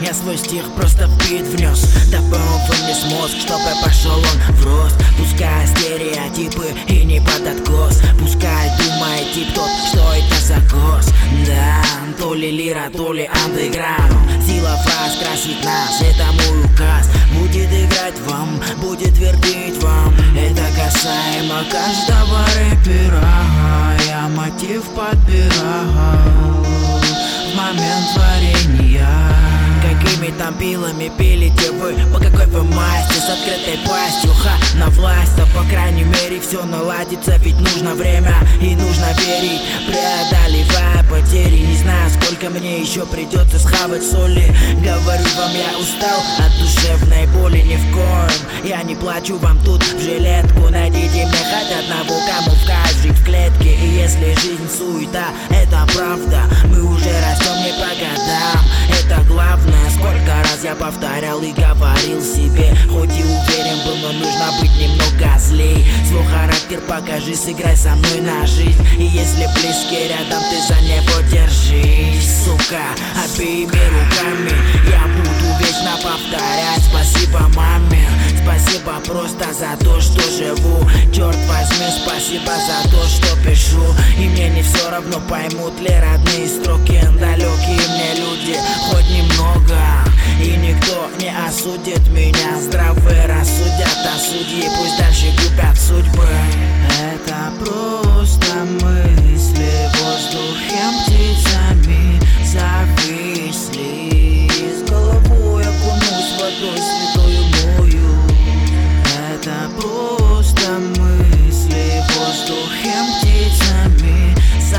Я свой стих просто в бит внес, дабы он вынес мозг, чтобы пошел он в рост. Пускай стереотипы и не под откос, пускай думает тип тот, что это за гос. Да, то ли лира, то ли андеграунд. Сила фраз красит нас, это мой указ. Будет играть вам, будет твердить вам. Это касаемо каждого рэпера. Я мотив подбираю в момент творения. Какими там пилами пилите вы? По какой вы масти? С открытой пастью, на власть. А по крайней мере все наладится. Ведь нужно время и нужно верить, преодолевая потери. Не знаю, сколько мне еще придется схавать соли. Говорю вам, я устал от душевной боли. Ни в коем я не плачу вам тут в жилетку. Найдите мне хоть одного, кому в кайф жить в клетке. И если жизнь суета, это правда. Мы уже растем не по годам, это главное. Сколько раз я повторял и говорил себе, хоть и уверен был, но нужно быть немного злей. Свой характер покажи, сыграй со мной на жизнь. И если близкий рядом, ты за него держись. Сука, обеими руками я буду вечно повторять спасибо маме. Спасибо просто за то, что живу. Черт возьми, спасибо за то, что пишу. И мне не все равно, поймут ли родные строки. Далекие мне люди, хоть немного. И никто не осудит меня. Здравые рассудят, а судьи пусть дальше губят судьбы. Это просто мысли, воздухом птицами зависли. С головой окунусь водой святою мою. Это просто мысли, воздухом птицами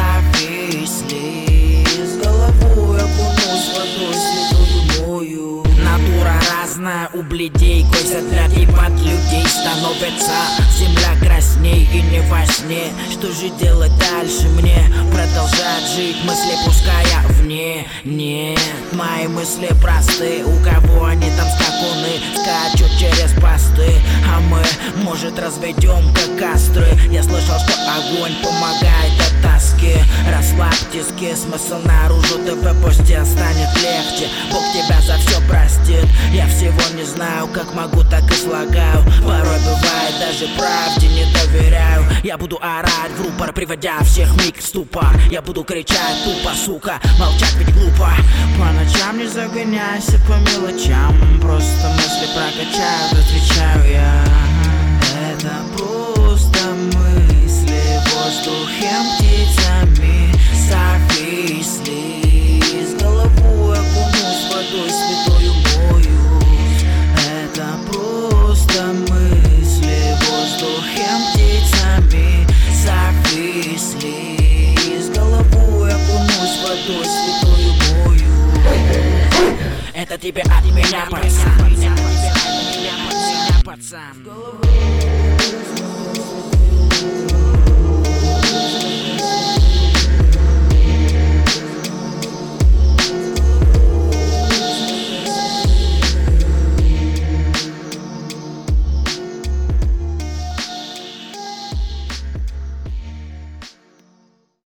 зависли. С головой окунусь водой святою мою. Натура разная у бледей, косят для и под людей становится земля красней и не во сне. Что же делать дальше мне? Продолжать жить, мысли пуская вне. Нет, мои мысли просты. У кого они там скакуны, скачут через посты. А мы, может, разведем как костры. Я слышал, что огонь помогает от тоски. Расслабь тиски, смысл наружу, ТВ пусти, станет легче. Бог тебя за все простит. Я всего не знаю, как могу, так и слагаю. Порой бывает, даже правде не доверяю. Я буду орать в рупор, приводя всех миг в ступор. Я буду кричать тупо, сука, молчать ведь глупо. По ночам не загоняйся по мелочам. Просто мысли прокачают, отвечаю я. Это просто мысли, воздухом птицами зависли. С головой окунусь водой святою мою. Это просто мысли, воздухом птицами зависли. С головой окунусь водой святою мою. Это тебе от меня, пацан.